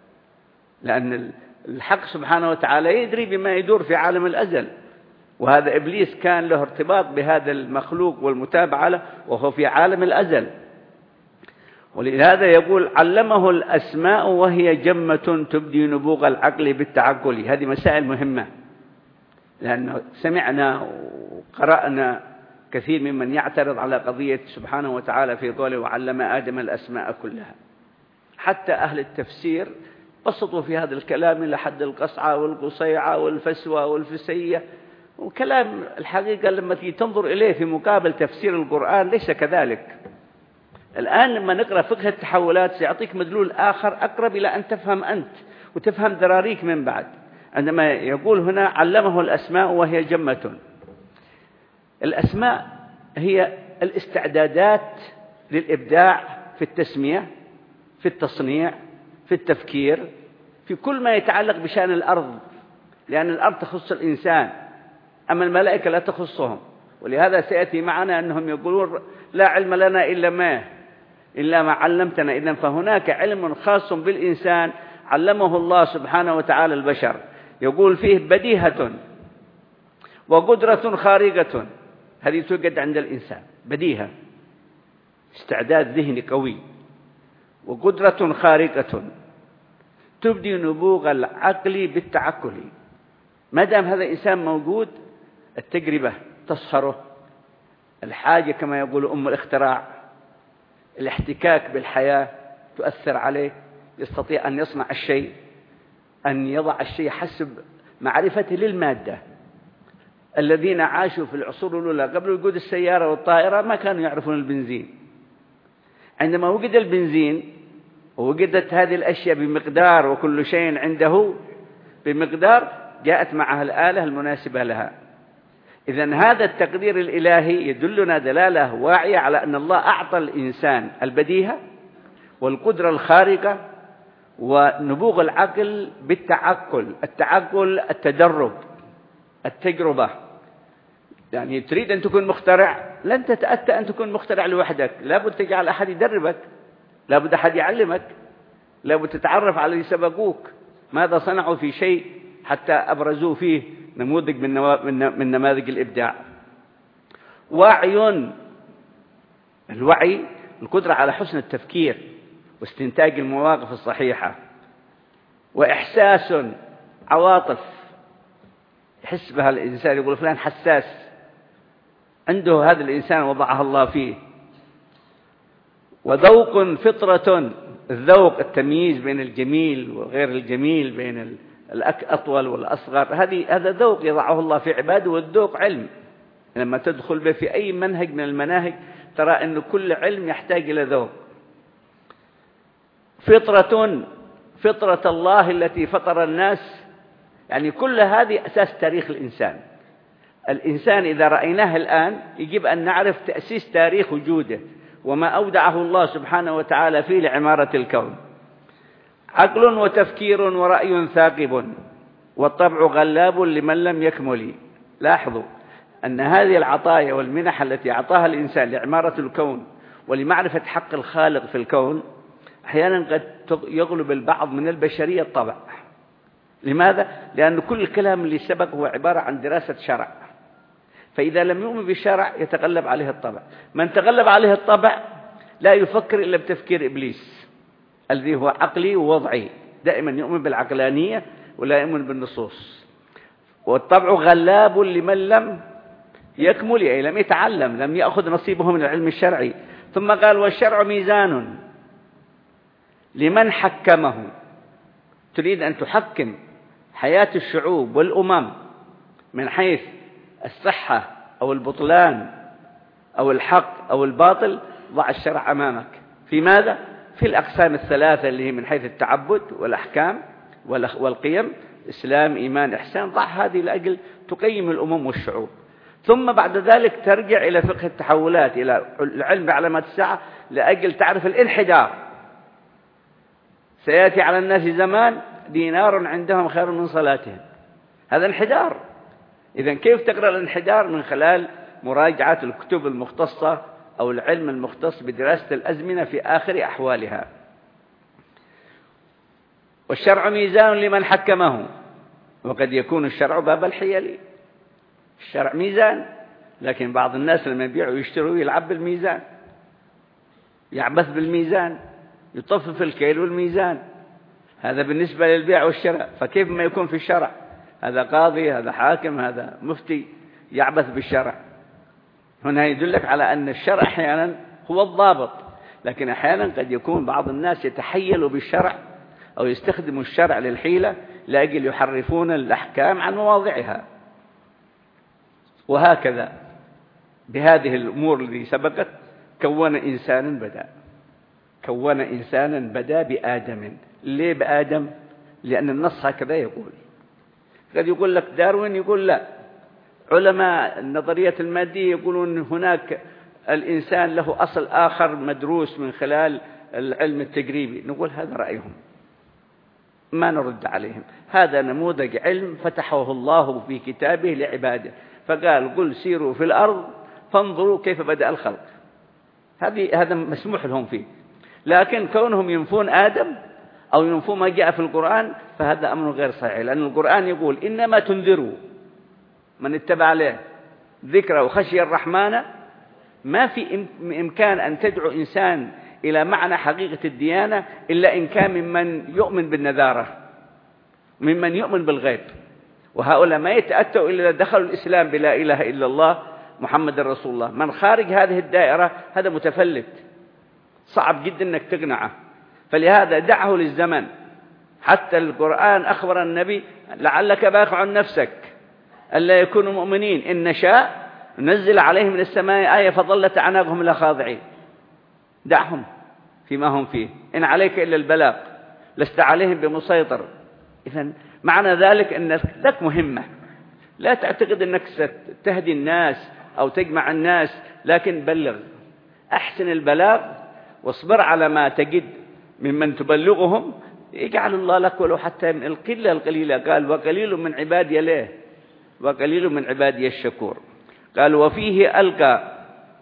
لأن الحق سبحانه وتعالى يدري بما يدور في عالم الأزل، وهذا إبليس كان له ارتباط بهذا المخلوق والمتابعة له وهو في عالم الأزل. ولهذا يقول علمه الأسماء وهي جمة تبدي نبوغ العقل بالتعقل. هذه مسائل مهمة، لأنه سمعنا وقرأنا كثير ممن يعترض على قضية سبحانه وتعالى في قوله وعلم آدم الأسماء كلها. حتى أهل التفسير بسطوا في هذا الكلام إلى حد القصعة والقصيعة والفسوة والفسية، وكلام الحقيقة لما تيجي تنظر إليه في مقابل تفسير القرآن ليس كذلك. الآن لما نقرأ فقه التحولات سيعطيك مدلول آخر أقرب إلى أن تفهم أنت وتفهم ذراريك من بعد، عندما يقول هنا علمه الأسماء وهي جمة. الأسماء هي الاستعدادات للإبداع في التسمية، في التصنيع، في التفكير، في كل ما يتعلق بشأن الأرض، لأن الأرض تخص الإنسان أما الملائكة لا تخصهم. ولهذا سيأتي معنا أنهم يقولون لا علم لنا إلا ما إلا ما علمتنا. إذن فهناك علم خاص بالإنسان علمه الله سبحانه وتعالى البشر، يقول فيه بديهة وقدرة خارقة، هذه توجد عند الإنسان، بديهة استعداد ذهني قوي، وقدرة خارقة تبدي نبوغ العقل بالتعقل. ما دام هذا الإنسان موجود التجربة تصهره، الحاجة كما يقول أم الاختراع، الاحتكاك بالحياة تؤثر عليه، يستطيع أن يصنع الشيء، أن يضع الشيء حسب معرفته للمادة. الذين عاشوا في العصور الأولى قبل وجود السيارة والطائرة ما كانوا يعرفون البنزين. عندما وجد البنزين ووجدت هذه الأشياء بمقدار وكل شيء عنده بمقدار، جاءت معها الآلة المناسبة لها. إذن هذا التقدير الإلهي يدلنا دلالة واعية على أن الله أعطى الإنسان البديهة والقدرة الخارقة ونبوغ العقل بالتعقل. التعقل التدرب، التجربة. يعني تريد أن تكون مخترع، لن تتأتى أن تكون مخترع لوحدك، لابد تجعل أحد يدربك، لابد أحد يعلمك، لابد تتعرف على اللي سبقوك ماذا صنعوا في شيء حتى أبرزوا فيه نموذج من, نوا... من نماذج الإبداع. وعي، الوعي القدرة على حسن التفكير واستنتاج المواقف الصحيحة. وإحساس، عواطف، يحس بها الإنسان، يقول فلان حساس، عنده هذا الإنسان وضعها الله فيه. وذوق فطرة، الذوق التمييز بين الجميل وغير الجميل، بين الأطول والأصغر، هذه هذا ذوق يضعه الله في عباده. والذوق علم، لما تدخل به في أي منهج من المناهج ترى أن كل علم يحتاج إلى ذوق. فطرة، فطرة الله التي فطر الناس، يعني كل هذه أساس تاريخ الإنسان. الإنسان إذا رأيناه الآن يجب أن نعرف تأسيس تاريخ وجوده وما أودعه الله سبحانه وتعالى فيه لعمارة الكون. عقل وتفكير ورأي ثاقب، والطبع غلاب لمن لم يكمل. لاحظوا أن هذه العطايا والمنح التي أعطاها الإنسان لعمارة الكون ولمعرفة حق الخالق في الكون أحيانا قد يغلب البعض من البشرية الطبع. لماذا؟ لأن كل الكلام اللي سبق هو عبارة عن دراسة شرع، فإذا لم يؤمن بالشرع يتغلب عليه الطبع. من تغلب عليه الطبع لا يفكر إلا بتفكير إبليس الذي هو عقلي ووضعي، دائما يؤمن بالعقلانية ولا يؤمن بالنصوص. والطبع غلاب لمن لم يكمل، أي لم يتعلم، لم يأخذ نصيبه من العلم الشرعي. ثم قال والشرع ميزان لمن حكمه. تريد أن تحكم حياة الشعوب والأمم من حيث الصحة أو البطلان أو الحق أو الباطل، ضع الشرع أمامك. في ماذا؟ في الأقسام الثلاثة اللي هي من حيث التعبد والأحكام والقيم، إسلام إيمان إحسان. ضع هذه لأجل تقيم الأمم والشعوب. ثم بعد ذلك ترجع إلى فقه التحولات، إلى العلم بعلامات الساعة، لأجل تعرف الانحدار. سيأتي على الناس زمان دينار عندهم خير من صلاتهم، هذا انحدار. إذن كيف تقرأ الانحدار؟ من خلال مراجعة الكتب المختصة أو العلم المختص بدراسة الأزمنة في آخر أحوالها. والشرع ميزان لمن حكمه، وقد يكون الشرع باب الحيل. الشرع ميزان، لكن بعض الناس لما يبيعوا ويشتروا يلعب بالميزان، يعبث بالميزان، يطفف الكيل والميزان. هذا بالنسبة للبيع والشراء، فكيف ما يكون في الشرع؟ هذا قاضي، هذا حاكم، هذا مفتي يعبث بالشرع. هنا يدلك على أن الشرع أحيانا هو الضابط، لكن أحيانا قد يكون بعض الناس يتحيلوا بالشرع أو يستخدموا الشرع للحيلة لأجل يحرفون الأحكام عن مواضعها. وهكذا بهذه الأمور التي سبقت كون إنسانا بدأ كون إنسانا بدأ بآدم. ليه بآدم؟ لأن النص هكذا يقول. قد يقول لك داروين يقول لا، علماء النظرية المادية يقولون هناك الإنسان له أصل آخر مدروس من خلال العلم التجريبي. نقول هذا رأيهم، ما نرد عليهم. هذا نموذج علم فتحه الله في كتابه لعباده، فقال قل سيروا في الأرض فانظروا كيف بدأ الخلق. هذه هذا مسموح لهم فيه. لكن كونهم ينفون آدم أو ينفون ما جاء في القرآن فهذا أمر غير صحيح، لأن القرآن يقول إنما تنذروا من اتبع له ذكر وخشي الرحمن. ما في إمكان أن تدعو إنسان إلى معنى حقيقة الديانة إلا إن كان ممن يؤمن بالنذارة، ممن يؤمن بالغيب. وهؤلاء ما يتأتوا إلا دخلوا الإسلام بلا إله إلا الله محمد رسول الله. من خارج هذه الدائرة هذا متفلت، صعب جدا أنك تقنعه. فلهذا دعه للزمن. حتى القرآن أخبر النبي لعلك باخع نفسك ألا يكونوا مؤمنين، إن نشاء ننزل عليهم من السماء آية فظلت أعناقهم لا خاضعين. دعهم فيما هم فيه، إن عليك إلا البلاغ لست عليهم بمسيطر. إذن معنى ذلك أن لك مهمة، لا تعتقد أنك ستهدي الناس أو تجمع الناس، لكن بلغ، أحسن البلاغ واصبر على ما تجد ممن تبلغهم. يجعل الله لك ولو حتى من القلة القليلة. قال وقليل من عبادي ليه وقليل من عبادي الشكور. قال وفيه ألقى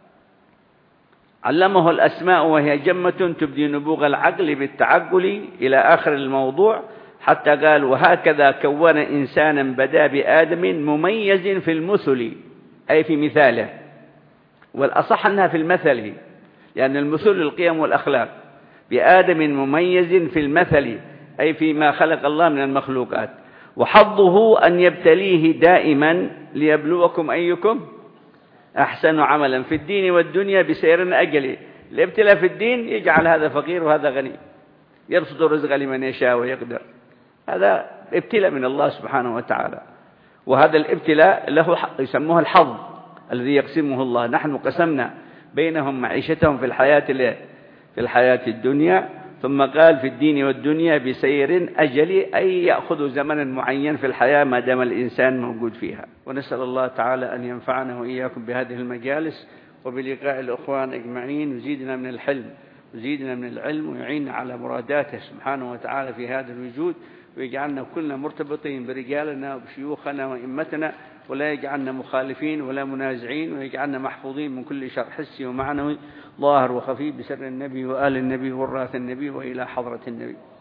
علمه الأسماء وهي جمة تبدي نبوغ العقل بالتعقل إلى آخر الموضوع، حتى قال وهكذا كون إنسانا بدا بآدم مميز في المثل، أي في مثاله. والأصح أنها في المثل، لأن المثل القيم والأخلاق. بآدم مميز في المثل، أي فيما خلق الله من المخلوقات. وحظه أن يبتليه دائما ليبلوكم أيكم أحسن عملا في الدين والدنيا بسير أجل. الابتلاء في الدين يجعل هذا فقير وهذا غني، يبسط الرزق لمن يشاء ويقدر، هذا ابتلاء من الله سبحانه وتعالى. وهذا الابتلاء له حق يسموه الحظ الذي يقسمه الله. نحن قسمنا بينهم معيشتهم في الحياة في الحياة الدنيا، ثم قال في الدين والدنيا بسير أجل، أي يأخذ زمنا معين في الحياة ما دام الإنسان موجود فيها. ونسأل الله تعالى أن ينفعنا وإياكم بهذه المجالس وبلقاء الأخوان أجمعين، وزيدنا من الحلم وزيدنا من العلم، ويعيننا على مراداته سبحانه وتعالى في هذا الوجود، ويجعلنا كلنا مرتبطين برجالنا وبشيوخنا وإمتنا، ولا يجعلنا مخالفين ولا منازعين، ويجعلنا محفوظين من كل شر حسي ومعنوي ظاهر وخفي بسر النبي وآل النبي وراث النبي وإلى حضرة النبي.